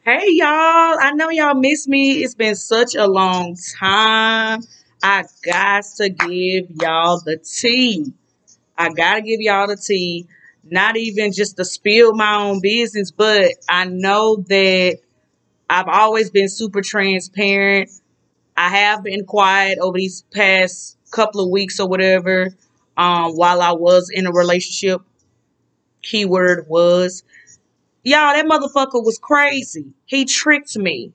Hey y'all, I know y'all miss me. It's been such a long time. I got to give y'all the tea. I gotta give y'all the tea. Not even just to spill my own business, but I know that I've always been super transparent. I have been quiet over these past couple of weeks or whatever, while I was in a relationship. Keyword was. Y'all, that motherfucker was crazy. He tricked me.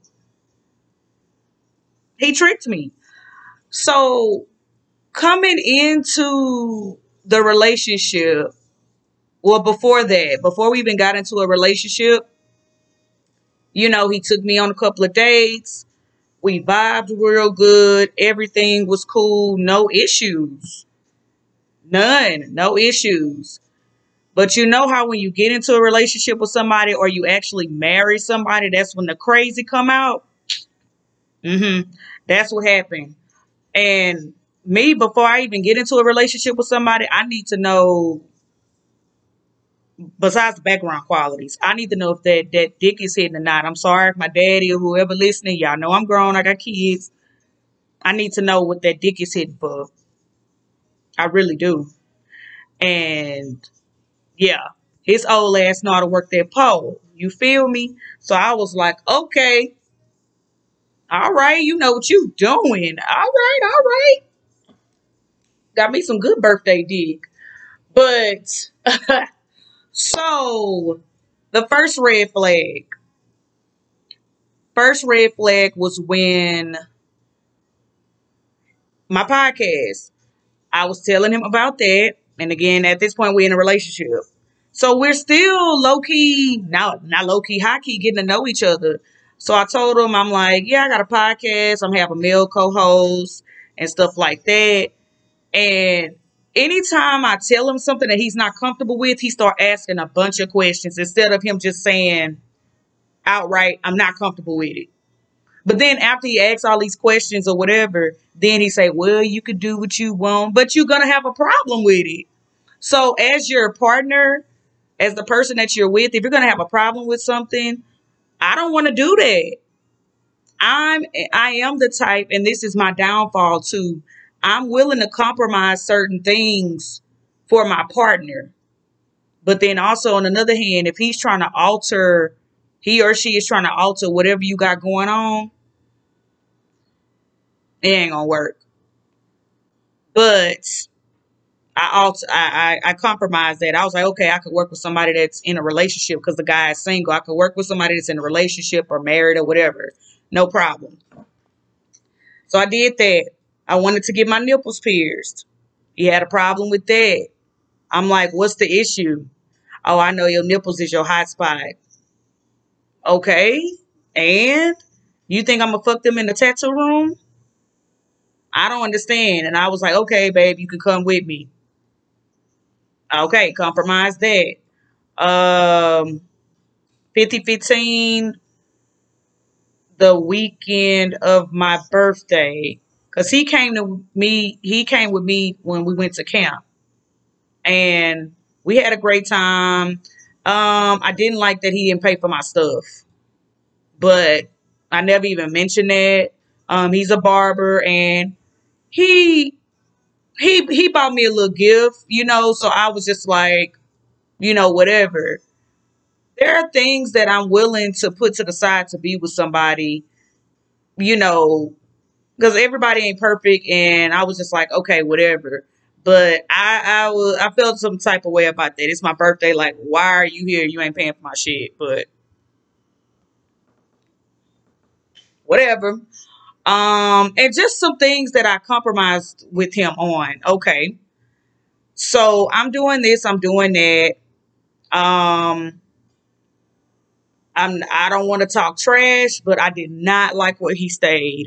He tricked me. So coming into the relationship, well, before that, before we even got into a relationship, he took me on a couple of dates. We vibed real good. Everything was cool. No issues. None. No issues. But you know how when you get into a relationship with somebody or you actually marry somebody, that's when the crazy come out. That's what happened. And me, before I even get into a relationship with somebody, I need to know, besides the background qualities, I need to know if that dick is hitting or not. I'm sorry if my daddy or whoever listening, y'all know I'm grown, I got kids. I need to know what that dick is hitting for. I really do. And yeah, his old ass know how to work that pole. You feel me? So I was like, okay, all right, you know what you doing. All right. Got me some good birthday dick. But so the first red flag was when my podcast, I was telling him about that. And again, at this point, we're in a relationship. So we're still low key, not low key, high key getting to know each other. So I told him, I'm like, yeah, I got a podcast. I'm having a male co host and stuff like that. And anytime I tell him something that he's not comfortable with, he start asking a bunch of questions instead of him just saying outright, I'm not comfortable with it. But then after he asks all these questions or whatever, then he say, well, you could do what you want, but you're going to have a problem with it. So as your partner, as the person that you're with, if you're going to have a problem with something, I don't want to do that. I am the type, and this is my downfall too. I'm willing to compromise certain things for my partner. But then also on another hand, if he or she is trying to alter whatever you got going on, it ain't gonna work. But I compromised that. I was like, okay, I could work with somebody that's in a relationship because the guy is single. I could work with somebody that's in a relationship or married or whatever. No problem. So I did that. I wanted to get my nipples pierced. He had a problem with that. I'm like, what's the issue? Oh, I know your nipples is your hot spot. Okay. And you think I'm gonna fuck them in the tattoo room? I don't understand. And I was like, okay, babe, you can come with me. Okay, compromise that. 5015, the weekend of my birthday. Cause he came with me when we went to camp. And we had a great time. I didn't like that he didn't pay for my stuff. But I never even mentioned that. He's a barber and he he bought me a little gift, so I was just like, whatever. There are things that I'm willing to put to the side to be with somebody, you know, because everybody ain't perfect, and I was just like, okay, whatever. But I felt some type of way about that. It's my birthday. Like, why are you here? You ain't paying for my shit. But whatever. And just some things that I compromised with him on. Okay, so I'm doing this. I'm doing that. Um, I don't want to talk trash, but I did not like where he stayed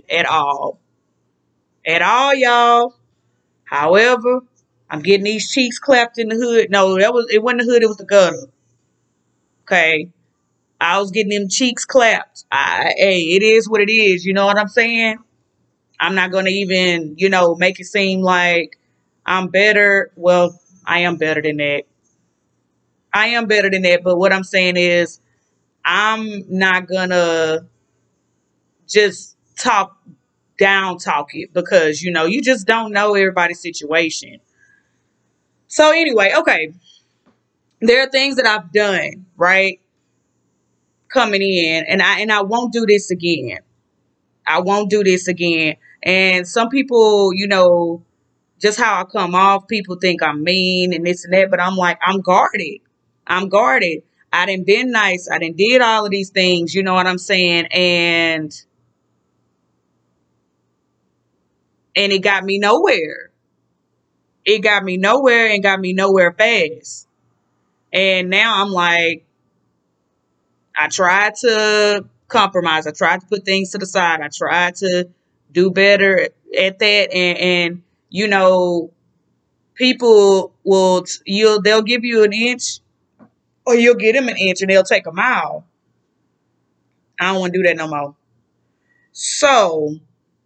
at all, y'all. However, I'm getting these cheeks clapped in the hood. No, it wasn't the hood. It was the gutter. Okay, I was getting them cheeks clapped. Hey, it is what it is. You know what I'm saying? I'm not gonna even, make it seem like I'm better. Well, I am better than that. I am better than that. But what I'm saying is, I'm not gonna just talk it because you just don't know everybody's situation. So anyway, okay, there are things that I've done right coming in, and I won't do this again. I won't do this again. And some people, just how I come off, people think I'm mean and this and that, but I'm like, I'm guarded. I'm guarded. I done been nice. I done did all of these things, you know what I'm saying? And it got me nowhere. It got me nowhere and got me nowhere fast. And now I'm like, I tried to compromise. I tried to put things to the side. I tried to do better at that. And people they'll give you an inch or you'll get them an inch and they'll take a mile. I don't want to do that no more. So,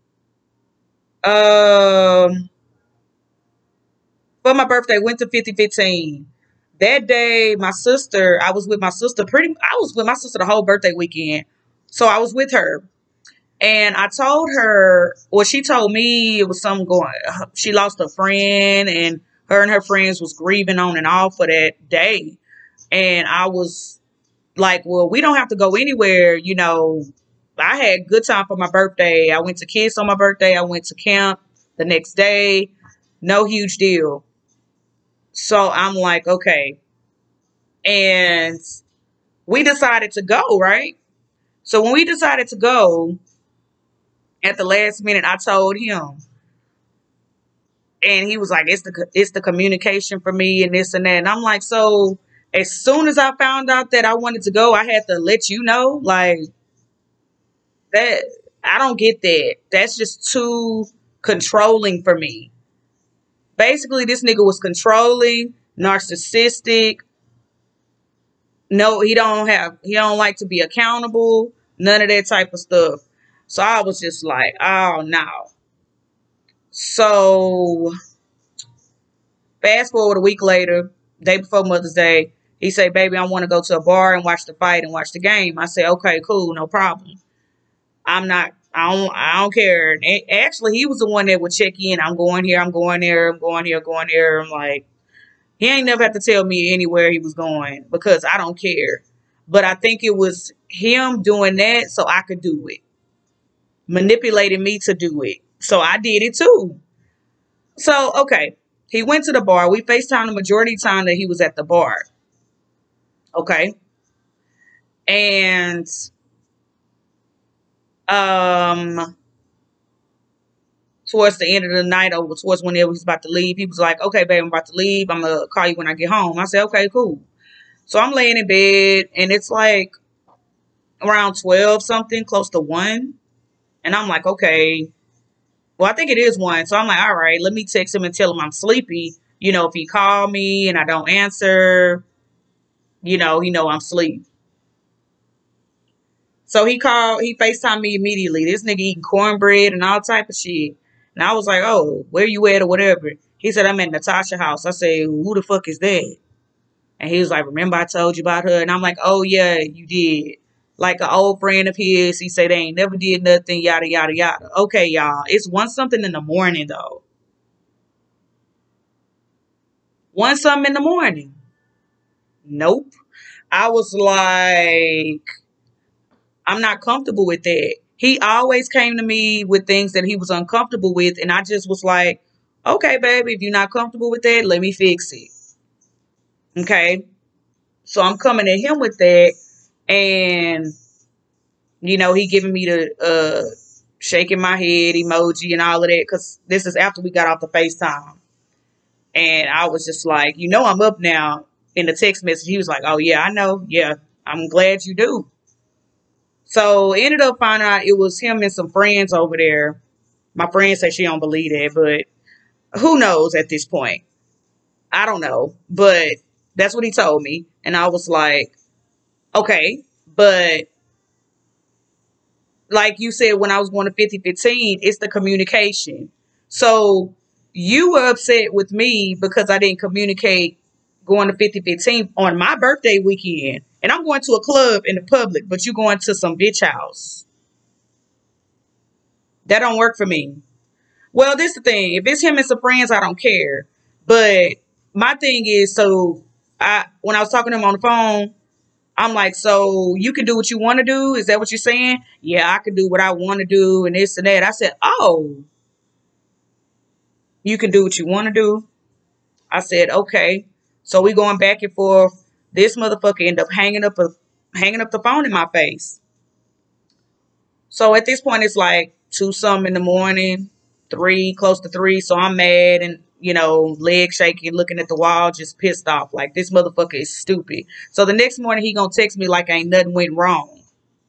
um, for my birthday, went to 5015. That day, I was with my sister the whole birthday weekend. So I was with her. And I told her, well, she told me it was something going, she lost a friend and her friends was grieving on and off for that day. And I was like, well, we don't have to go anywhere. I had a good time for my birthday. I went to Kiss on my birthday. I went to camp the next day. No huge deal. So I'm like, okay. And we decided to go, right? So when we decided to go at the last minute, I told him, and he was like, it's the communication for me and this and that. And I'm like, so as soon as I found out that I wanted to go, I had to let you know, like that. I don't get that. That's just too controlling for me. Basically, this nigga was controlling, narcissistic. No, he don't like to be accountable, none of that type of stuff. So I was just like, oh no. So fast forward a week later, day before Mother's Day, he said, baby, I want to go to a bar and watch the fight and watch the game. I said, okay, cool, no problem. I don't care. And actually, he was the one that would check in. I'm going here, I'm going there, I'm going here, going there. I'm like, he ain't never have to tell me anywhere he was going because I don't care. But I think it was him doing that so I could do it, manipulating me to do it. So I did it too. So, okay, he went to the bar. We FaceTime the majority of the time that he was at the bar. Okay. And um towards the end of the night, over towards when he was about to leave, he was like, okay, babe, I'm about to leave. I'm going to call you when I get home. I said, okay, cool. So I'm laying in bed and it's like around 12 something, close to 1. And I'm like, okay, well, I think it is 1. So I'm like, all right, let me text him and tell him I'm sleepy. If he call me and I don't answer, he know I'm asleep. So he FaceTimed me immediately. This nigga eating cornbread and all type of shit. And I was like, oh, where you at or whatever. He said, I'm at Natasha's house. I said, who the fuck is that? And he was like, remember I told you about her? And I'm like, oh, yeah, you did. Like an old friend of his. He said they ain't never did nothing, yada, yada, yada. Okay, y'all. It's 1 something in the morning, though. 1 something in the morning. Nope. I was like, I'm not comfortable with that. He always came to me with things that he was uncomfortable with. And I just was like, okay, baby, if you're not comfortable with that, let me fix it. Okay. So I'm coming at him with that. And, he giving me the shaking my head emoji and all of that. Because this is after we got off the FaceTime. And I was just like, I'm up now. In the text message, he was like, oh, yeah, I know. Yeah, I'm glad you do. So ended up finding out it was him and some friends over there. My friend said she don't believe that, but who knows at this point? I don't know. But that's what he told me. And I was like, okay, but like you said, when I was going to 5015, it's the communication. So you were upset with me because I didn't communicate going to 5015 on my birthday weekend. And I'm going to a club in the public, but you going to some bitch house. That don't work for me. Well, this is the thing. If it's him and some friends, I don't care. But my thing is, so I when I was talking to him on the phone, I'm like, so you can do what you want to do? Is that what you're saying? Yeah, I can do what I want to do and this and that. I said, oh, you can do what you want to do? I said, okay. So we going back and forth. This motherfucker ended up hanging up the phone in my face. So at this point, it's like two something in the morning, three, close to three. So I'm mad and, leg shaking, looking at the wall, just pissed off. Like, this motherfucker is stupid. So the next morning, he gonna text me like ain't nothing went wrong.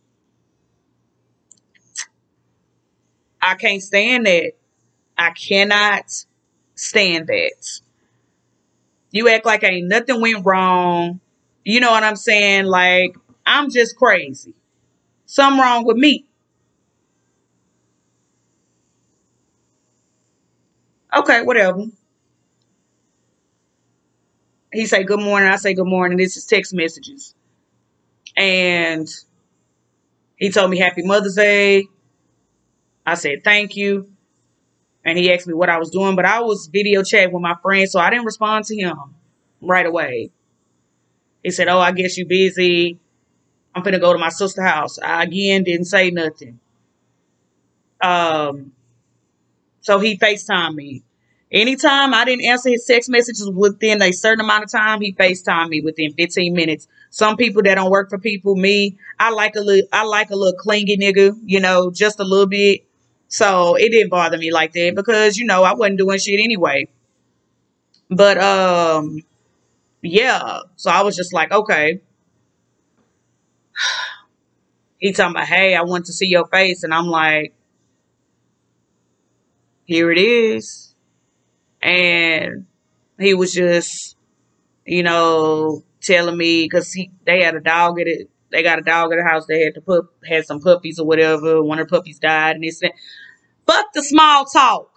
I can't stand that. I cannot stand that. You act like ain't nothing went wrong. You know what I'm saying? Like, I'm just crazy. Something wrong with me. Okay, whatever. He say good morning. I say good morning. This is text messages. And he told me happy Mother's Day. I said thank you. And he asked me what I was doing, but I was video chatting with my friend, so I didn't respond to him right away. He said, oh, I guess you busy. I'm finna go to my sister's house. I again didn't say nothing. Um, so he FaceTimed me. Anytime I didn't answer his text messages within a certain amount of time, he FaceTimed me within 15 minutes. Some people that don't work for people, me, I like a little clingy nigga, just a little bit. So it didn't bother me like that because, I wasn't doing shit anyway. But yeah. So I was just like, okay. He talking about, hey, I want to see your face. And I'm like, here it is. And he was just, telling me because they had a dog at it. They got a dog at the house. They had some puppies or whatever. One of the puppies died, and they said, "Fuck the small talk.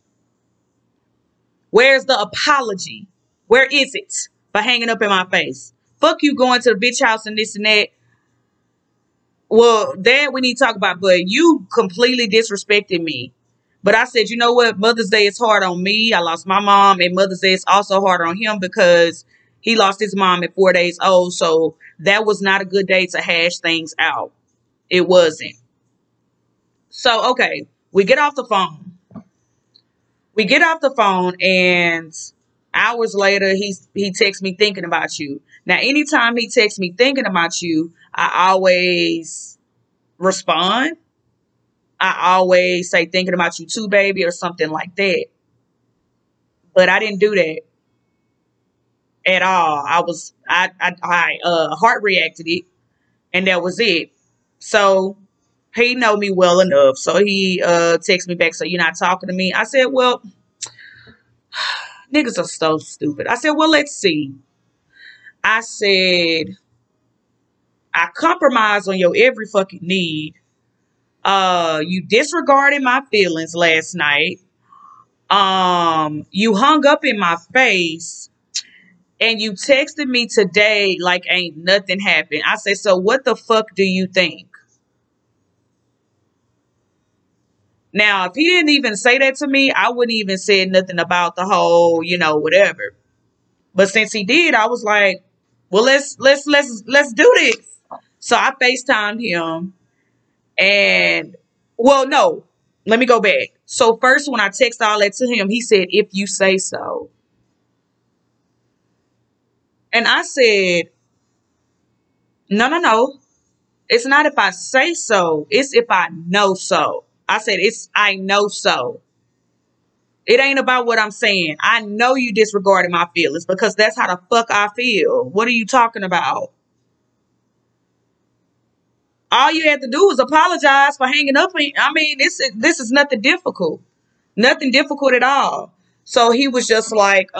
Where's the apology? Where is it for hanging up in my face? Fuck you going to the bitch house and this and that. Well, that we need to talk about, but you completely disrespected me. But I said, you know what? Mother's Day is hard on me. I lost my mom, and Mother's Day is also hard on him because he lost his mom at 4 days old. So that was not a good day to hash things out. It wasn't. So, okay, we get off the phone. We get off the phone, and hours later, he texts me thinking about you. Now, anytime he texts me thinking about you, I always respond. I always say thinking about you too, baby, or something like that. But I didn't do that at all. I heart reacted it, and that was it. So he know me well enough. So he texted me back, so you're not talking to me. I said, well, niggas are so stupid. I said, well, let's see. I said, I compromise on your every fucking need. You disregarded my feelings last night. You hung up in my face and you texted me today like ain't nothing happened. I said, so what the fuck do you think? Now, if he didn't even say that to me, I wouldn't even say nothing about the whole, whatever. But since he did, I was like, well, let's do this. So I FaceTimed him and well, no, let me go back. So first when I text all that to him, he said, if you say so. And I said, no. It's not if I say so. It's if I know so. I said, I know so. It ain't about what I'm saying. I know you disregarded my feelings because that's how the fuck I feel. What are you talking about? All you had to do was apologize for hanging up. I mean, this is nothing difficult. Nothing difficult at all. So he was just like,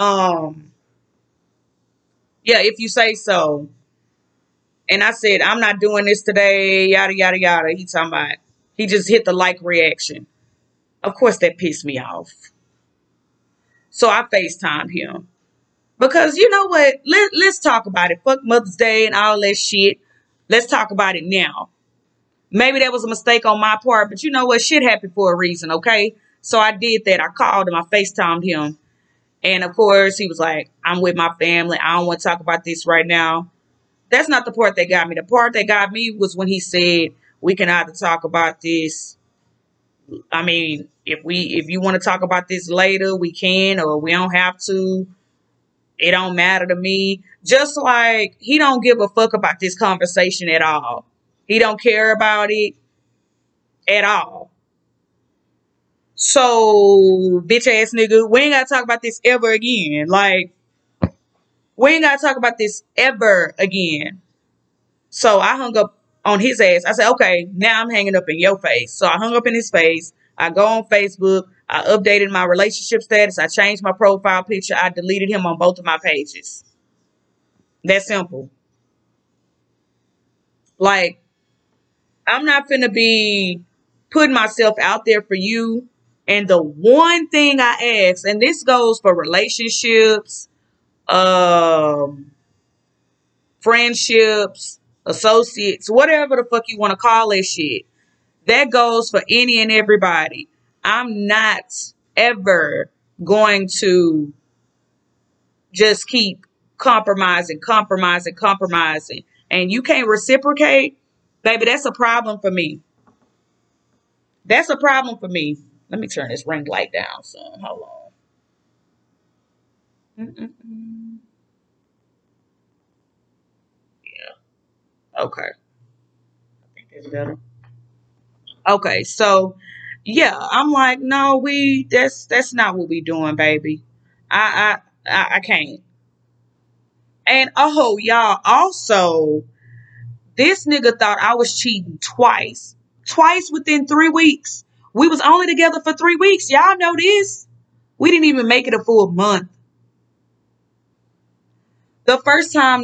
yeah, if you say so. And I said, I'm not doing this today, yada, yada, yada. He just hit the like reaction. Of course, that pissed me off. So I FaceTimed him. Because you know what? Let's talk about it. Fuck Mother's Day and all that shit. Let's talk about it now. Maybe that was a mistake on my part, but you know what? Shit happened for a reason, okay? So I did that. I called him, I FaceTimed him. And of course, he was like, I'm with my family. I don't want to talk about this right now. That's not the part that got me. The part that got me was when he said, we can either talk about this. I mean, if you want to talk about this later, we can, or we don't have to. It don't matter to me. Just like he don't give a fuck about this conversation at all. He don't care about it at all. So, bitch ass nigga, we ain't gotta talk about this ever again. Like, we ain't gotta talk about this ever again. So I hung up on his ass. I said, okay, now I'm hanging up in your face. So I hung up in his face. I go on Facebook. I updated my relationship status. I changed my profile picture. I deleted him on both of my pages. That simple. Like, I'm not finna be putting myself out there for you. And the one thing I ask, and this goes for relationships, um, friendships, associates, whatever the fuck you want to call that shit. That goes for any and everybody. I'm not ever going to just keep compromising. And you can't reciprocate, baby, that's a problem for me. That's a problem for me. Let me turn this ring light down some. Hold on. Mm-mm-mm. Yeah. Okay. I think that's better. Okay. So, yeah, I'm like, no, that's not what we doing, baby. I can't. And oh, y'all, also, this nigga thought I was cheating twice. Twice within 3 weeks. We was only together for 3 weeks. Y'all know this. We didn't even make it a full month. The first time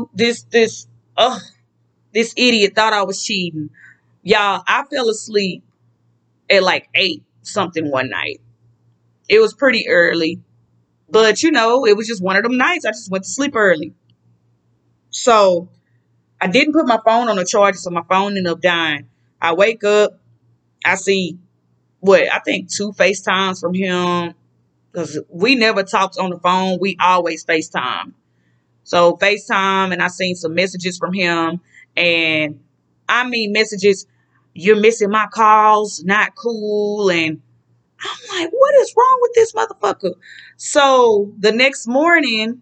this idiot thought I was cheating. Y'all, I fell asleep at like 8 something one night. It was pretty early. But you know, it was just one of them nights. I just went to sleep early. So I didn't put my phone on the charger, so my phone ended up dying. I wake up, I see I think 2 FaceTimes from him. Because we never talked on the phone. We always FaceTime. So FaceTime, and I seen some messages from him. And I mean messages, you're missing my calls, not cool. And I'm like, what is wrong with this motherfucker? So the next morning,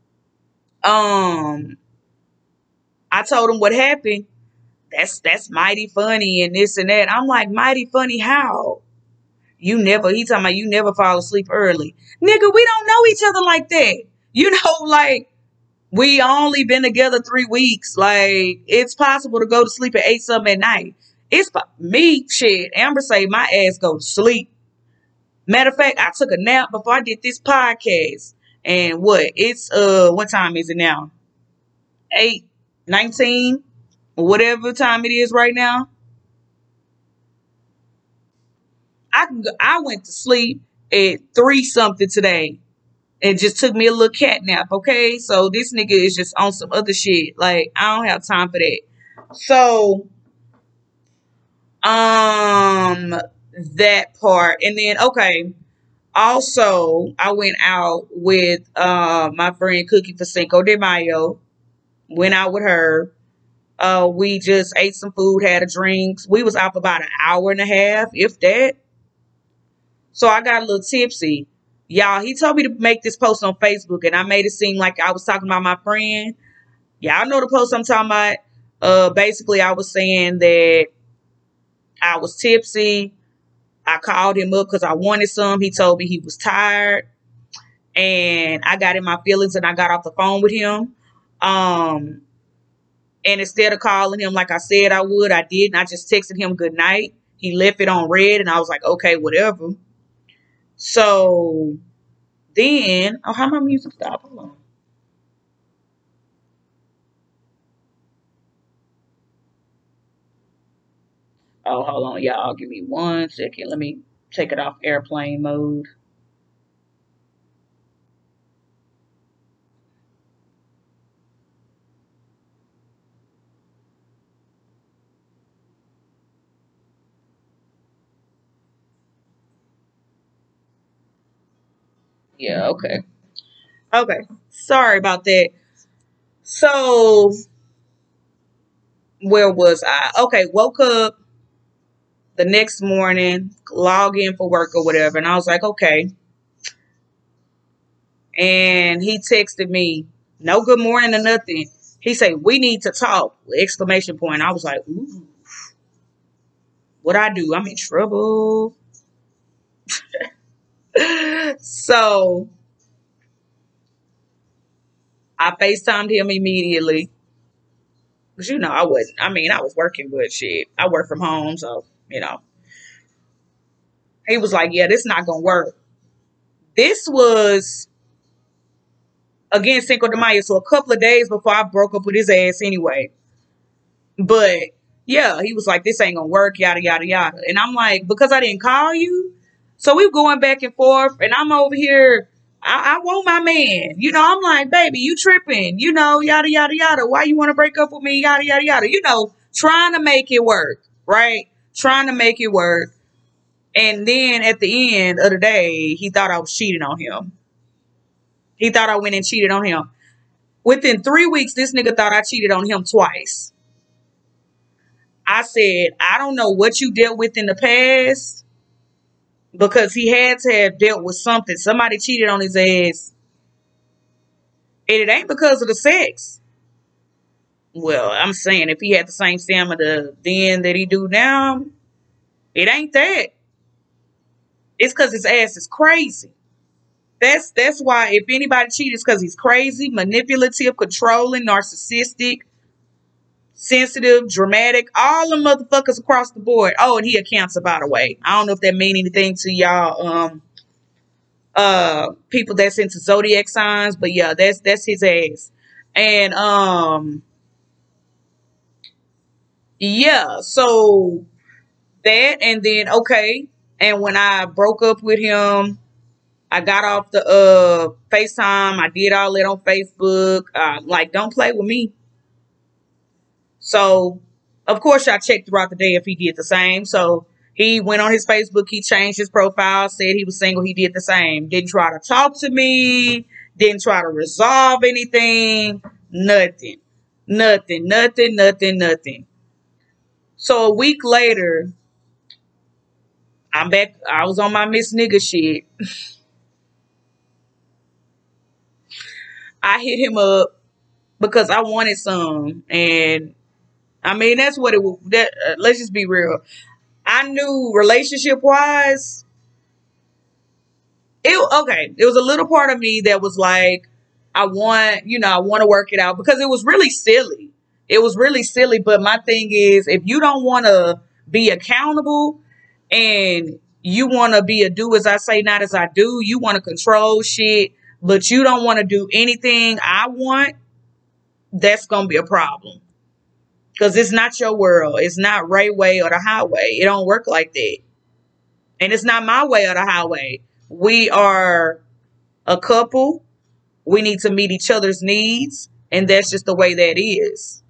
um, I told him what happened. That's mighty funny and this and that. I'm like, mighty funny how? He talking about you never fall asleep early. Nigga, we don't know each other like that. You know, like, we only been together 3 weeks. Like, it's possible to go to sleep at 8 something at night. It's me, shit. Amber say my ass go to sleep. Matter of fact, I took a nap before I did this podcast. And what time is it now? 8:19, or whatever time it is right now. I went to sleep at 3 something today. It just took me a little cat nap, okay? So this nigga is just on some other shit. Like, I don't have time for that. So, um, that part. And then, okay, also, I went out with my friend Cookie for Cinco de Mayo. Went out with her. We just ate some food, had a drink. We was out for about an hour and a half, if that. So I got a little tipsy. Y'all, he told me to make this post on Facebook, and I made it seem like I was talking about my friend. Y'all know the post I'm talking about. Basically, I was saying that I was tipsy. I called him up because I wanted some. He told me he was tired, and I got in my feelings, and I got off the phone with him. Um, and instead of calling him like I said I would, I didn't. I just texted him good night. He left it on red, and I was like, okay, whatever. So then, oh, how my music stop? Hold on. Oh, hold on, y'all. Give me 1 second. Let me take it off airplane mode. Yeah, okay. Okay. Sorry about that. So, where was I? Okay, woke up the next morning, log in for work or whatever, and I was like, okay. And he texted me, no good morning or nothing. He said, we need to talk, exclamation point. I was like, ooh, what I do? I'm in trouble. So I FaceTimed him immediately. Because, I wasn't, I was working, but shit, I work from home. So, he was like, yeah, this not going to work. This was, again, Cinco de Mayo. So a couple of days before I broke up with his ass anyway. But yeah, he was like, this ain't gonna work, yada, yada, yada. And I'm like, because I didn't call you? So we were going back and forth, and I'm over here. I want my man. I'm like, baby, you tripping, yada, yada, yada. Why you want to break up with me? Yada, yada, yada. Trying to make it work, right? Trying to make it work. And then at the end of the day, he thought I was cheating on him. He thought I went and cheated on him. Within 3 weeks, this nigga thought I cheated on him twice. I said, I don't know what you dealt with in the past because he had to have dealt with something. Somebody cheated on his ass. And it ain't because of the sex. Well, I'm saying if he had the same stamina then that he do now, it ain't that. It's because his ass is crazy. That's why if anybody cheats, it's because he's crazy, manipulative, controlling, narcissistic, sensitive, dramatic, all the motherfuckers across the board. Oh, and he a Cancer, by the way. I don't know if that mean anything to y'all people that's into zodiac signs, but yeah, that's his ass. And yeah, so that, and then okay, and when I broke up with him, I got off the FaceTime. I did all that on Facebook. Like, don't play with me. So, of course, I checked throughout the day if he did the same. So, he went on his Facebook. He changed his profile, said he was single. He did the same. Didn't try to talk to me. Didn't try to resolve anything. Nothing. Nothing. Nothing. Nothing. Nothing. So, a week later, I'm back. I was on my Miss Nigga shit. I hit him up because I wanted some. And, that's what it was. Let's just be real. I knew relationship wise, it was a little part of me that was like, I want to work it out because it was really silly. It was really silly. But my thing is, if you don't want to be accountable and you want to be a do as I say, not as I do, you want to control shit, but you don't want to do anything I want, that's going to be a problem. Because it's not your world. It's not Ray Way or the highway. It don't work like that. And it's not my way or the highway. We are a couple. We need to meet each other's needs. And that's just the way that is.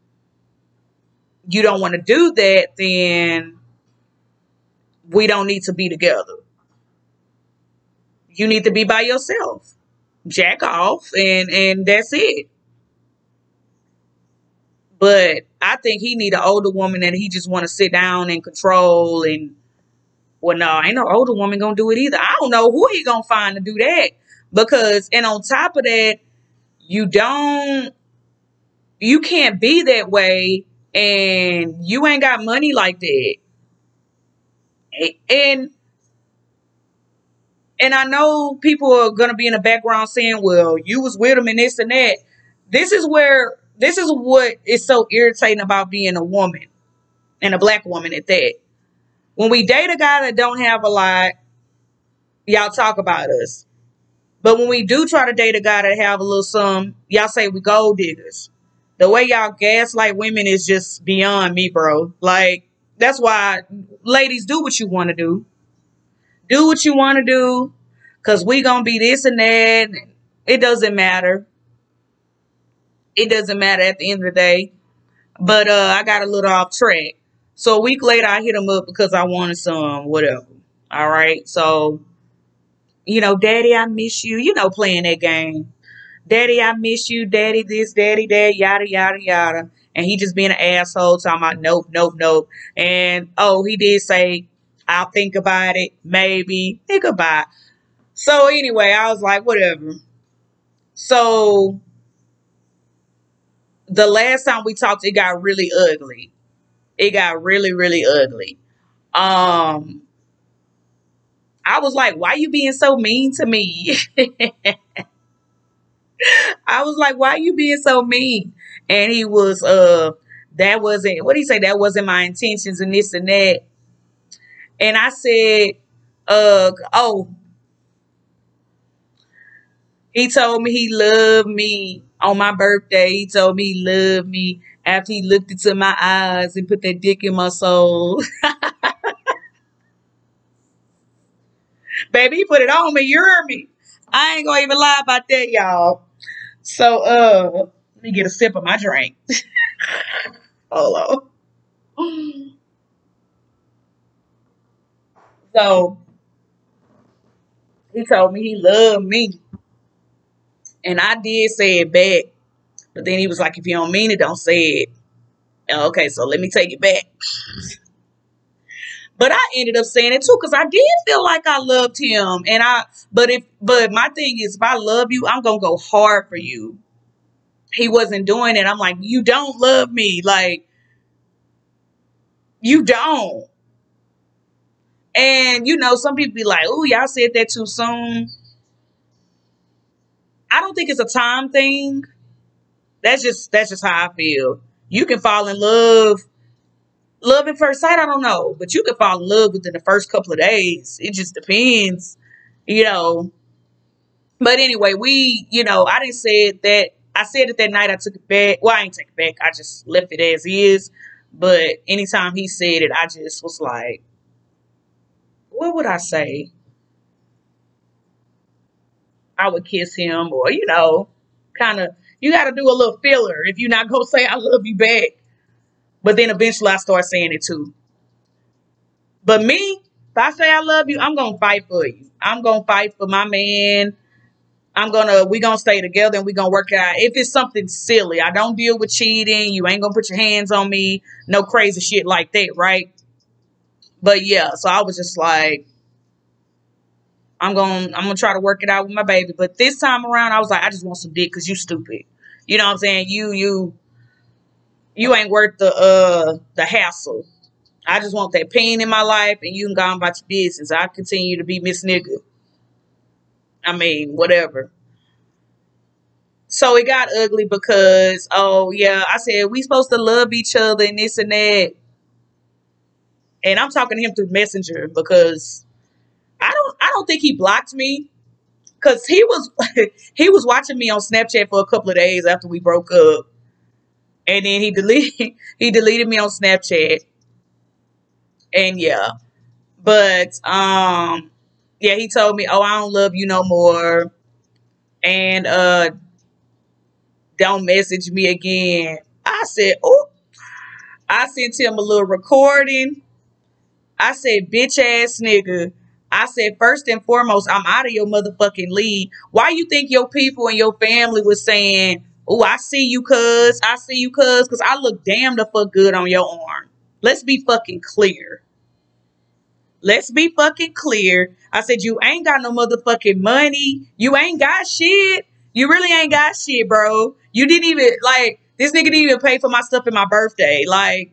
You don't want to do that, then we don't need to be together. You need to be by yourself. Jack off and that's it. But I think he need an older woman and he just want to sit down and control and well, no, ain't no older woman gonna do it either. I don't know who he gonna find to do that. Because, and on top of that, you can't be that way and you ain't got money like that. And I know people are gonna be in the background saying, well, you was with him and this and that. This is what is so irritating about being a woman and a black woman at that. When we date a guy that don't have a lot, y'all talk about us. But when we do try to date a guy that have a little some, y'all say we gold diggers. The way y'all gaslight women is just beyond me, bro. Like, that's why, ladies, do what you want to do. Do what you want to do. Because we going to be this and that. It doesn't matter. It doesn't matter at the end of the day. But I got a little off track. So a week later, I hit him up because I wanted some, whatever. All right. So Daddy, I miss you. Playing that game. Daddy, I miss you. Daddy, this, daddy, that, yada, yada, yada. And he just being an asshole, talking about nope, nope, nope. And oh, he did say, I'll think about it. Maybe. Think about it. So anyway, I was like, whatever. So the last time we talked, it got really ugly. It got really, really ugly. Um, I was like, why you being so mean to me? I was like, why you being so mean? And he was, that wasn't, what did he say? That wasn't my intentions and this and that. And I said, oh, he told me he loved me on my birthday. He told me he loved me after he looked into my eyes and put that dick in my soul. Baby, he put it on me. You heard me. I ain't gonna even lie about that, y'all. So, let me get a sip of my drink. Hold on. So, he told me he loved me. And I did say it back. But then he was like, if you don't mean it, don't say it. Okay, so let me take it back. But I ended up saying it too because I did feel like I loved him. But my thing is, if I love you, I'm gonna go hard for you. He wasn't doing it. I'm like, you don't love me. Like, you don't. And some people be like, "Oh, y'all said that too soon." I don't think it's a time thing. That's just how I feel. You can fall in love, love at first sight. I don't know, but you can fall in love within the first couple of days. It just depends, you know. But anyway, I didn't say it that. I said it that night. I took it back. Well, I ain't take it back. I just left it as is. But anytime he said it, I just was like, what would I say? I would kiss him, or kind of. You got to do a little filler if you're not gonna say I love you back. But then eventually I start saying it too. But me, if I say I love you, I'm gonna fight for you. I'm gonna fight for my man. We gonna stay together and we gonna work it out. If it's something silly, I don't deal with cheating. You ain't gonna put your hands on me. No crazy shit like that, right? But yeah, so I was just like, I'm gonna try to work it out with my baby. But this time around, I was like, I just want some dick because you stupid. You know what I'm saying? You ain't worth the hassle. I just want that pain in my life, and you can go on about your business. I continue to be Miss Nigga. I mean, whatever. So it got ugly because, oh yeah, I said we supposed to love each other and this and that. And I'm talking to him through Messenger because I don't think he blocked me because he was he was watching me on Snapchat for a couple of days after we broke up, and then he deleted he deleted me on Snapchat, and yeah, but yeah, he told me, oh, I don't love you no more, and don't message me again. I said, oh, I sent him a little recording. I said, bitch ass nigga. I said, first and foremost, I'm out of your motherfucking league. Why you think your people and your family was saying, oh, I see you, cuz. I see you, cuz. Because I look damn the fuck good on your arm. Let's be fucking clear. Let's be fucking clear. I said, you ain't got no motherfucking money. You ain't got shit. You really ain't got shit, bro. You didn't even, like, this nigga didn't even pay for my stuff in my birthday. Like,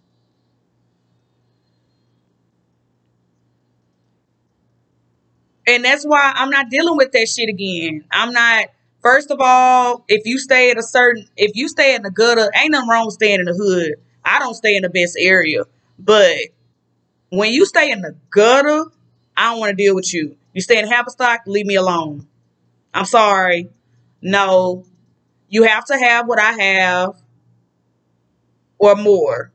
and that's why I'm not dealing with that shit again. I'm not, first of all, if you stay in the gutter, ain't nothing wrong with staying in the hood. I don't stay in the best area. But when you stay in the gutter, I don't want to deal with you. You stay in Haverstock, leave me alone. I'm sorry. No, you have to have what I have or more.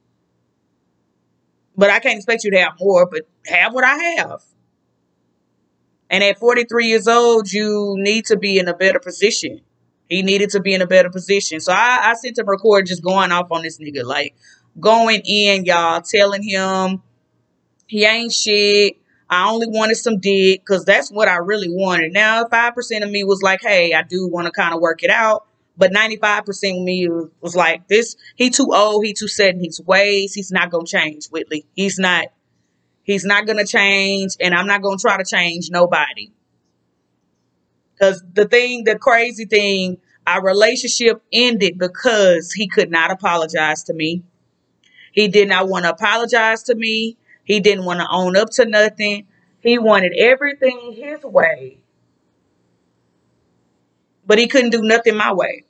But I can't expect you to have more, but have what I have. And at 43 years old, you need to be in a better position. He needed to be in a better position. So I sent him a record just going off on this nigga. Like, going in, y'all, telling him he ain't shit. I only wanted some dick because that's what I really wanted. Now, 5% of me was like, hey, I do want to kind of work it out. But 95% of me was like, this, he too old, he too set in his ways. He's not going to change, Whitley. He's not. He's not going to change, and I'm not going to try to change nobody. Because the crazy thing, our relationship ended because he could not apologize to me. He did not want to apologize to me. He didn't want to own up to nothing. He wanted everything his way, but he couldn't do nothing my way.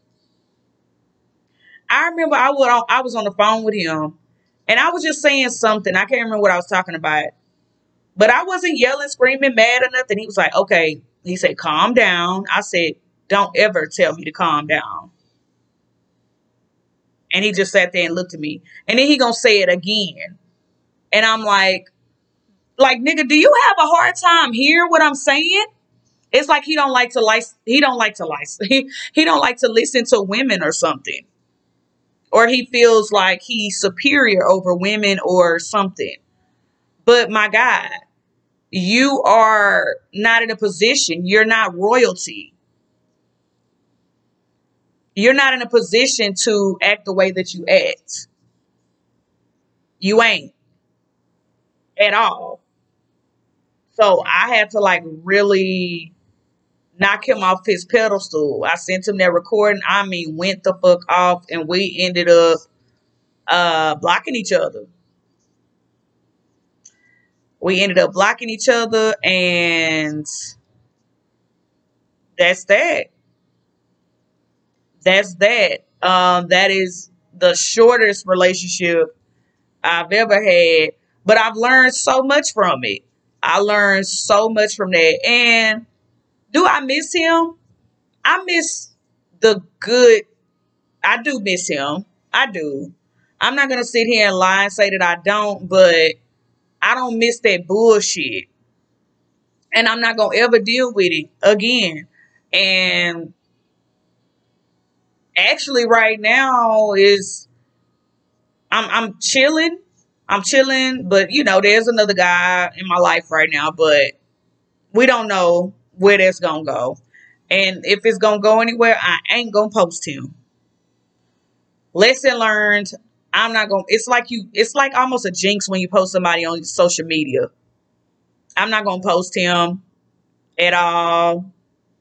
I remember I was on the phone with him, and I was just saying something. I can't remember what I was talking about. But I wasn't yelling, screaming, mad or nothing. He was like, okay. He said, calm down. I said, don't ever tell me to calm down. And he just sat there and looked at me. And then he gonna say it again. And I'm like, nigga, do you have a hard time hearing what I'm saying? It's like he don't like to he don't like to listen to women or something. Or he feels like he's superior over women or something. But my God, you are not in a position. You're not royalty. You're not in a position to act the way that you act. You ain't at all. So I had to like really knock him off his pedestal. I sent him that recording. I mean, went the fuck off, and we ended up blocking each other. We ended up blocking each other, and that's that. That's that. That is the shortest relationship I've ever had, but I've learned so much from it. I learned so much from that. And do I miss him? I miss the good. I do miss him. I do. I'm not going to sit here and lie and say that I don't, but I don't miss that bullshit. And I'm not going to ever deal with it again. And actually right now is I'm chilling. I'm chilling, but you know, there's another guy in my life right now, but we don't know where that's gonna go. And if it's gonna go anywhere, I ain't gonna post him. Lesson learned. I'm not gonna it's like almost a jinx when you post somebody on social media. I'm not gonna post him at all.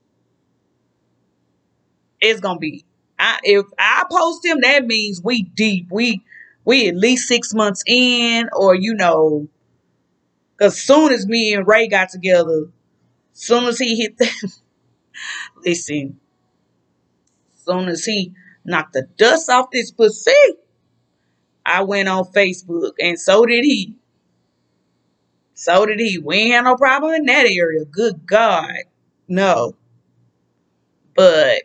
It's gonna be if I post him, that means we deep. We at least 6 months in, or you know, because soon as me and Ray got together, soon as he hit that, listen, soon as he knocked the dust off this pussy, I went on Facebook, and so did he. So did he. We ain't had no problem in that area. Good God. No. But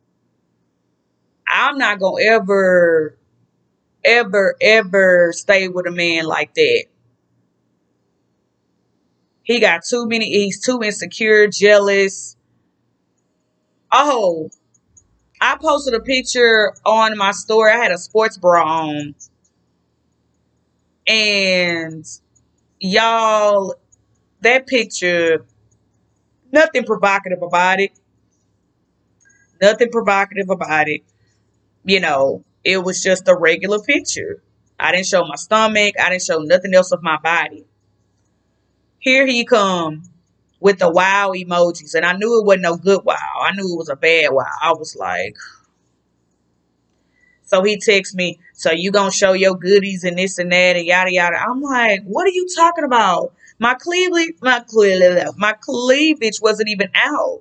I'm not going to ever stay with a man like that. He got too many. He's too insecure, jealous. Oh, I posted a picture on my story. I had a sports bra on. And y'all, that picture, nothing provocative about it. Nothing provocative about it. You know, it was just a regular picture. I didn't show my stomach. I didn't show nothing else of my body. Here he come with the wow emojis. And I knew it wasn't no good wow. I knew it was a bad wow. I was like, so he texts me, so you gonna show your goodies and this and that and yada yada. I'm like, what are you talking about? My cleavage wasn't even out.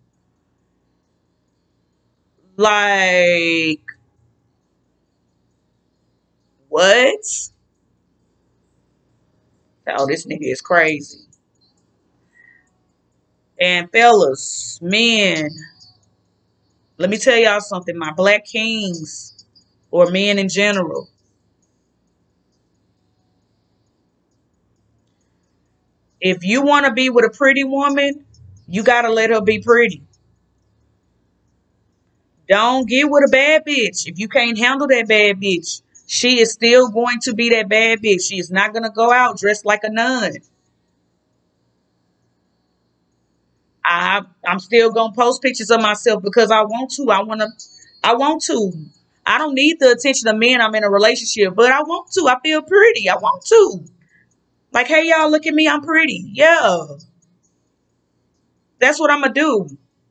Like, what? Oh, this nigga is crazy. And fellas, men, let me tell y'all something. My black kings, or men in general, if you want to be with a pretty woman, you got to let her be pretty. Don't get with a bad bitch. If you can't handle that bad bitch, she is still going to be that bad bitch. She is not going to go out dressed like a nun. I'm still gonna post pictures of myself because I want to. I want to. I don't need the attention of men I'm in a relationship, but I want to. I feel pretty. I want to. Like, hey y'all, look at me, I'm pretty. Yeah. That's what I'm gonna do.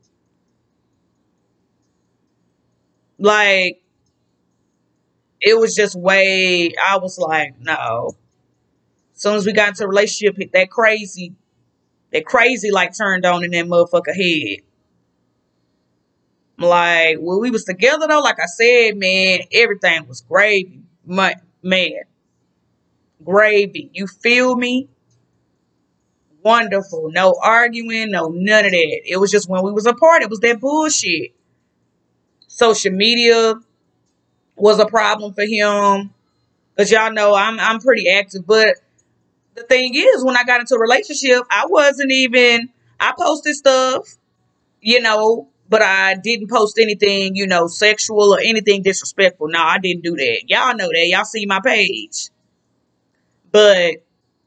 Like, it was just way I was like, no. As soon as we got into a relationship, that crazy like turned on in that motherfucker head. Like when we was together though, like I said, man, everything was gravy. Man, gravy. You feel me? Wonderful. No arguing, no none of that. It was just when we was apart, it was that bullshit. Social media was a problem for him. Cause y'all know I'm pretty active. But the thing is, when I got into a relationship, I wasn't even I posted stuff, but I didn't post anything, sexual or anything disrespectful. No, I didn't do that. Y'all know that. Y'all see my page. But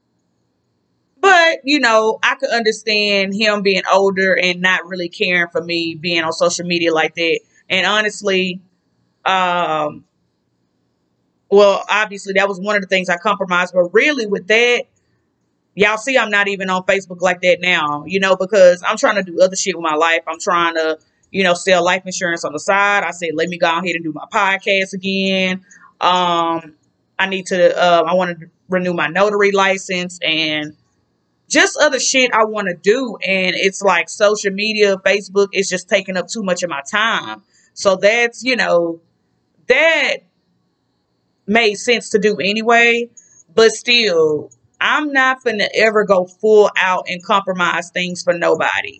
I could understand him being older and not really caring for me being on social media like that. And honestly, um, well, obviously that was one of the things I compromised. But really with that, y'all see I'm not even on Facebook like that now, because I'm trying to do other shit with my life. I'm trying to, sell life insurance on the side. I said, let me go ahead and do my podcast again. I need to, I want to renew my notary license and just other shit I want to do. And it's like social media, Facebook is just taking up too much of my time. So that made sense to do anyway. But still, I'm not finna ever go full out and compromise things for nobody.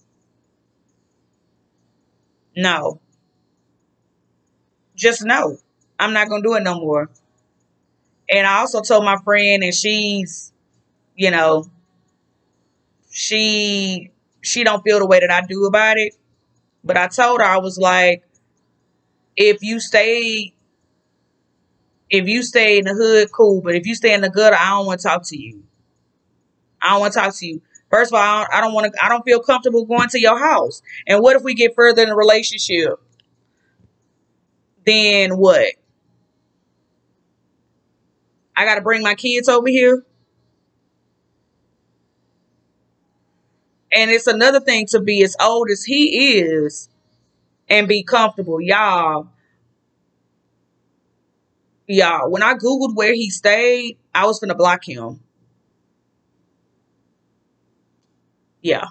No, just no. I'm not gonna do it no more. And I also told my friend, and you know, she she don't feel the way that I do about it. But I told her I was like, if you stay if you stay in the hood, cool. But if you stay in the gutter, I don't want to talk to you. I don't want to talk to you. First of all, I don't want to. I don't feel comfortable going to your house. And what if we get further in a relationship? Then what? I got to bring my kids over here. And it's another thing to be as old as he is and be comfortable, y'all. When I googled where he stayed, I was gonna block him. Yeah,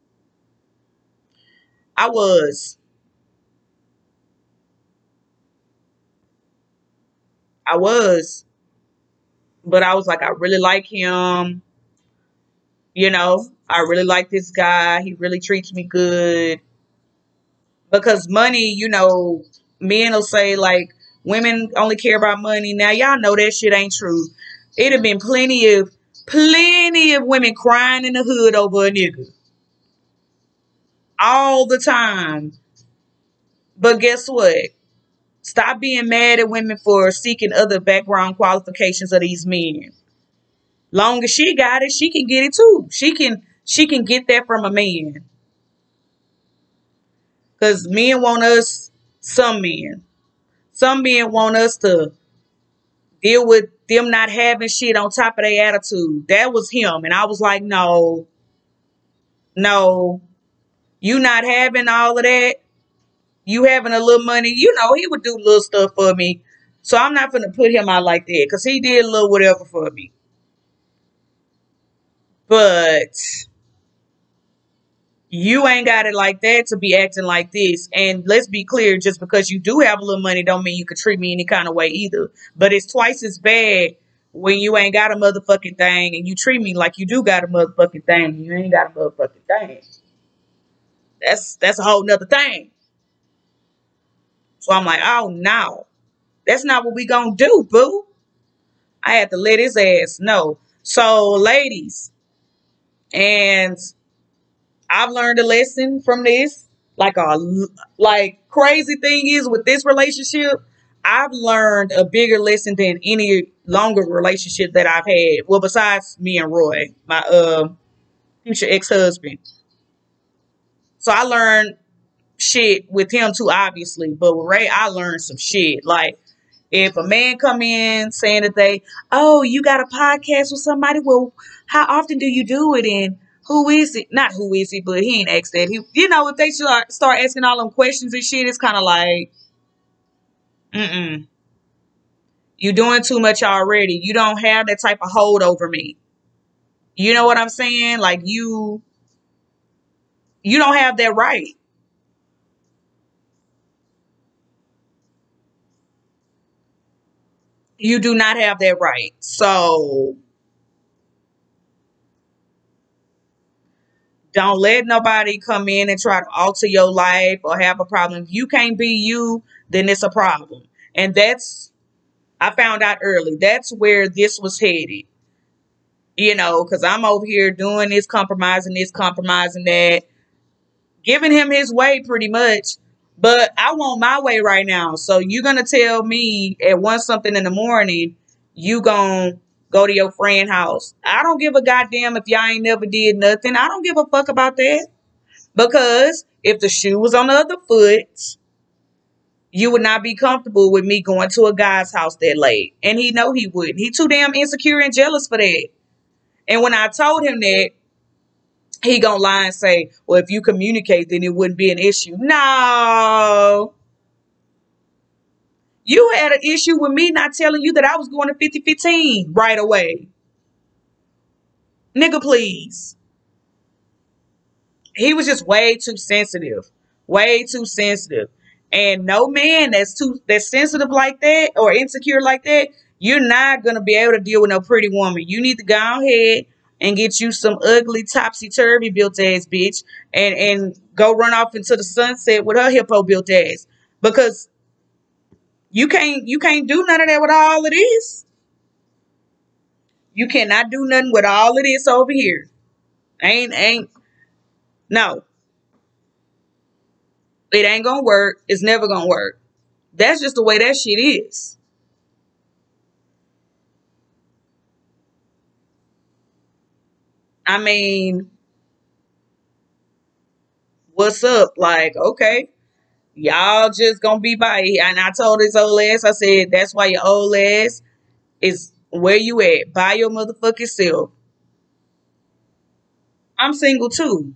I was. I was. But I was like, I really like him. I really like this guy. He really treats me good. Because money, men will say like women only care about money. Now y'all know that shit ain't true. It'd have been plenty of women crying in the hood over a nigga all the time. But guess what? Stop being mad at women for seeking other background qualifications of these men. Long as she got it, she can get it too. She can get that from a man. Cause men want us. Some men, some men want us to deal with them not having shit on top of their attitude. That was him, and I was like, no, no, you not having all of that. You having a little money. He would do little stuff for me. So I'm not gonna put him out like that because he did a little whatever for me. But you ain't got it like that to be acting like this. And let's be clear, just because you do have a little money don't mean you can treat me any kind of way either. But it's twice as bad when you ain't got a motherfucking thing and you treat me like you do got a motherfucking thing and you ain't got a motherfucking thing. That's a whole nother thing. So I'm like, oh no. That's not what we gonna do, boo. I had to let his ass know. So ladies, and I've learned a lesson from this. Like crazy thing is with this relationship, I've learned a bigger lesson than any longer relationship that I've had. Well, besides me and Roy, my future ex husband. So I learned shit with him too, obviously. But with Ray, I learned some shit. Like, if a man come in saying that oh, you got a podcast with somebody, well, how often do you do it? And who is it? Not who is it, but he ain't asked that. He, if they start asking all them questions and shit, it's kind of like, mm-mm. You doing too much already. You don't have that type of hold over me. You know what I'm saying? Like, you don't have that right. You do not have that right. So don't let nobody come in and try to alter your life or have a problem. If you can't be you, then it's a problem. And I found out early. That's where this was headed. Because I'm over here doing this, compromising that, giving him his way pretty much. But I want my way right now. So you're going to tell me at 1 something in the morning, you going to go to your friend house. I don't give a goddamn if y'all ain't never did nothing. I don't give a fuck about that. Because if the shoe was on the other foot, you would not be comfortable with me going to a guy's house that late. And he know he wouldn't. He too damn insecure and jealous for that. And when I told him that, he gonna lie and say, well, if you communicate, then it wouldn't be an issue. No. You had an issue with me not telling you that I was going to 50-15 right away. Nigga, please. He was just way too sensitive. Way too sensitive. And no man that's sensitive like that or insecure like that, you're not gonna be able to deal with no pretty woman. You need to go ahead and get you some ugly topsy-turvy built ass bitch and go run off into the sunset with her hippo built ass. Because you can't do none of that with all of this. You cannot do nothing with all of this over here. Ain't no. It ain't gonna work. It's never gonna work. That's just the way that shit is. I mean, what's up? Like, okay, y'all just gonna be by. And I told his old ass, I said, that's why your old ass is where you at. By your motherfucking self. I'm single too.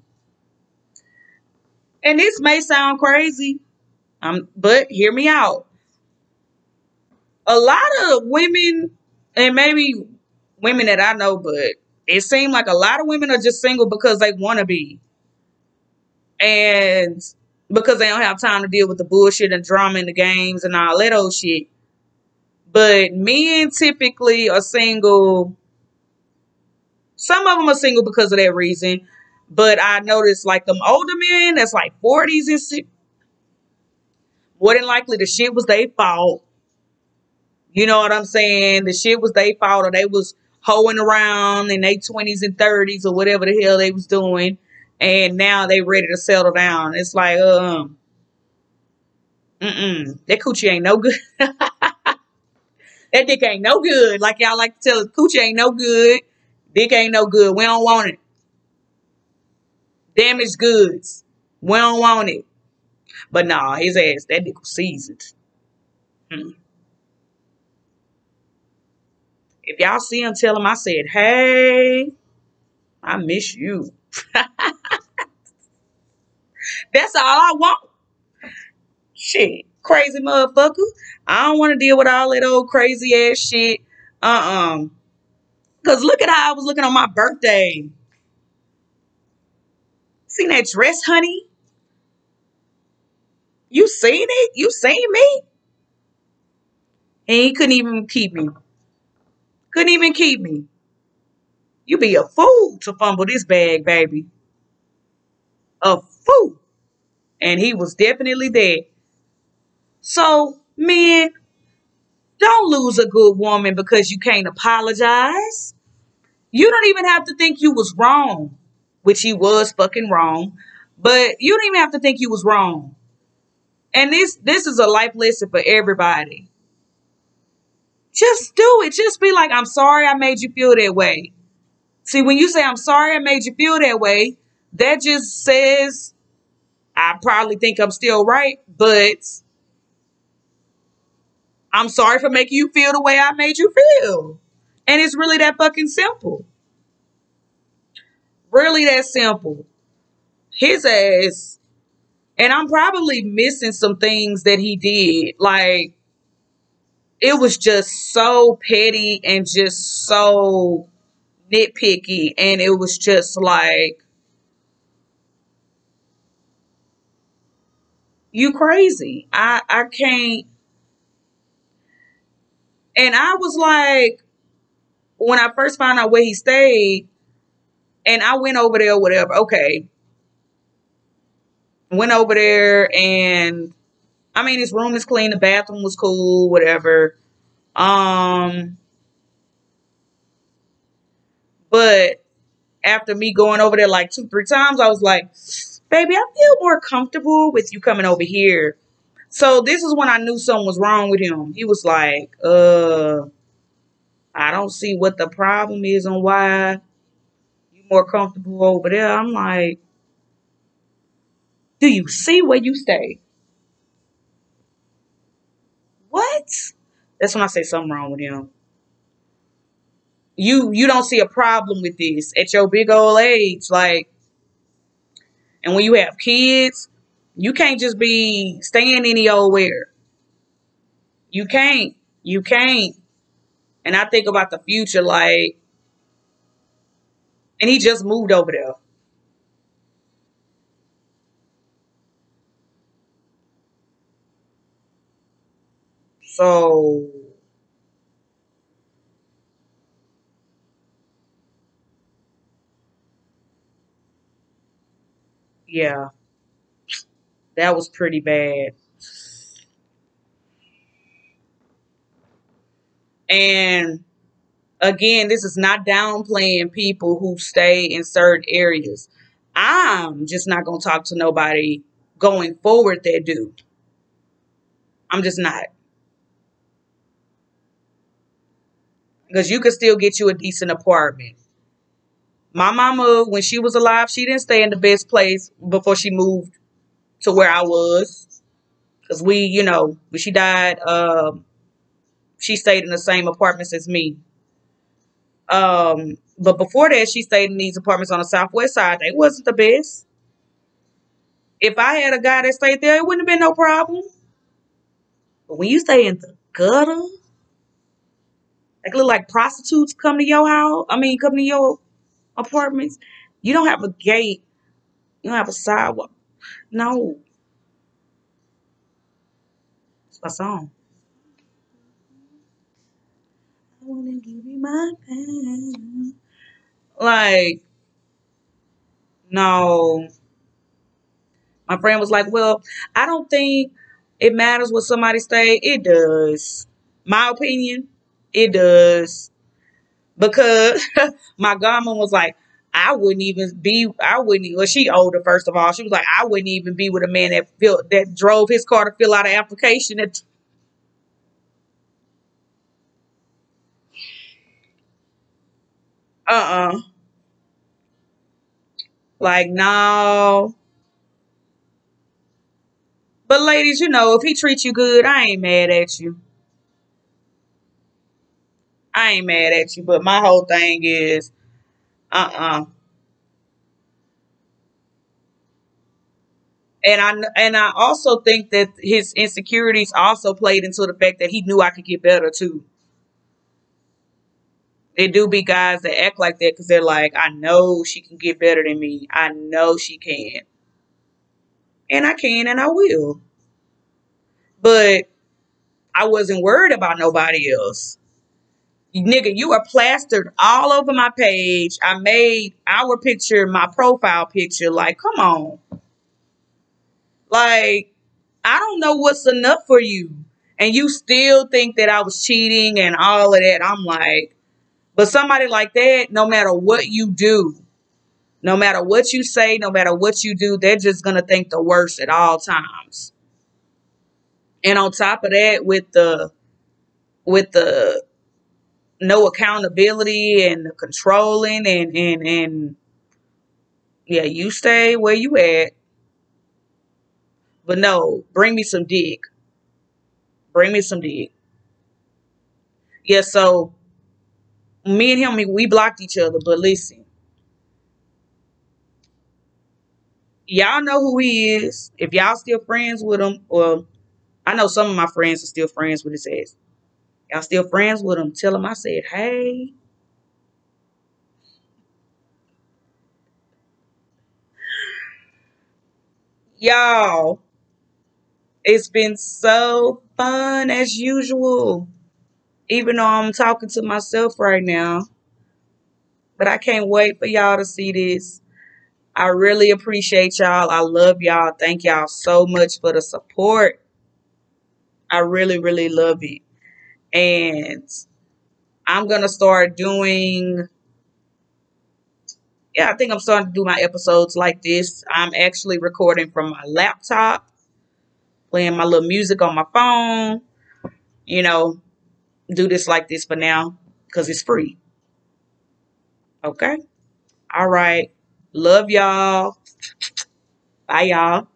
And this may sound crazy, but hear me out. A lot of women, and maybe women that I know, but it seems like a lot of women are just single because they want to be. And because they don't have time to deal with the bullshit and drama in the games and all that old shit. But men typically are single. Some of them are single because of that reason. But I noticed like them older men that's like 40s and shit, more than likely the shit was their fault. You know what I'm saying? The shit was their fault, or they was hoeing around in their 20s and 30s or whatever the hell they was doing. And now they ready to settle down. It's like, that coochie ain't no good. That dick ain't no good. Like y'all like to tell us, coochie ain't no good. Dick ain't no good. We don't want it. Damaged goods. We don't want it. But nah, his ass, that dick was seasoned. Hmm. If y'all see him, tell him I said, hey, I miss you. That's all I want. Shit. Crazy motherfucker. I don't want to deal with all that old crazy ass shit. Because look at how I was looking on my birthday. Seen that dress, honey? You seen it? You seen me? And he couldn't even keep me. Couldn't even keep me. You be a fool to fumble this bag, baby. A fool. And he was definitely there. So, men, don't lose a good woman because you can't apologize. You don't even have to think you was wrong, which he was fucking wrong. But you don't even have to think you was wrong. And this is a life lesson for everybody. Just do it. Just be like, I'm sorry I made you feel that way. See, when you say, I'm sorry I made you feel that way, that just says I probably think I'm still right, but I'm sorry for making you feel the way I made you feel. And it's really that fucking simple. Really that simple. His ass, and I'm probably missing some things that he did. Like, it was just so petty and just so nitpicky. And it was just like, you crazy. I can't. And I was like, when I first found out where he stayed, and I went over there, whatever. Okay. Went over there, and I mean, his room is clean. The bathroom was cool, whatever. Um, but after me going over there like 2, 3 times, I was like, baby, I feel more comfortable with you coming over here. So this is when I knew something was wrong with him. He was like, I don't see what the problem is and why you more comfortable over there. I'm like, do you see where you stay? What? That's when I say something wrong with him. You don't see a problem with this at your big old age, like, and when you have kids, you can't just be staying any old where. You can't. You can't. And I think about the future, like, and he just moved over there. So yeah, that was pretty bad. And again, this is not downplaying people who stay in certain areas. I'm just not gonna talk to nobody going forward that do. I'm just not. Because you could still get you a decent apartment. My mama, when she was alive, she didn't stay in the best place before she moved to where I was. Because when she died, she stayed in the same apartments as me. But before that, she stayed in these apartments on the southwest side. They wasn't the best. If I had a guy that stayed there, it wouldn't have been no problem. But when you stay in the gutter, like look like prostitutes come to your house, I mean, come to your apartments, you don't have a gate, you don't have a sidewalk. No, it's my song. I wanna give you my pen. Like, no. My friend was like, well, I don't think it matters what somebody stay. It does. My opinion, it does. Because my godmom was like, I wouldn't, well, she older, first of all. She was like, I wouldn't even be with a man that drove his car to fill out an application. Uh-uh. Like, no. But ladies, if he treats you good, I ain't mad at you. I ain't mad at you. But my whole thing is, uh-uh. And I also think that his insecurities also played into the fact that he knew I could get better too. There do be guys that act like that because they're like, I know she can get better than me. I know she can. And I can and I will. But I wasn't worried about nobody else. Nigga, you are plastered all over my page. I made our picture my profile picture. Like, come on. Like, I don't know what's enough for you. And you still think that I was cheating and all of that. I'm like, but somebody like that, no matter what you do, no matter what you say, no matter what you do, they're just going to think the worst at all times. And on top of that, with the no accountability and the controlling and yeah, you stay where you at. But no, bring me some dick. Bring me some dick. Yeah, so me and him, we blocked each other. But listen, y'all know who he is. If y'all still friends with him, or I know some of my friends are still friends with his ass. Y'all still friends with him? Tell him I said, hey, y'all. It's been so fun as usual. Even though I'm talking to myself right now, but I can't wait for y'all to see this. I really appreciate y'all. I love y'all. Thank y'all so much for the support. I really, really love it. And I'm going to start doing, yeah, I think I'm starting to do my episodes like this. I'm actually recording from my laptop, playing my little music on my phone, you know, do this like this for now because it's free. Okay. All right. Love y'all. Bye, y'all.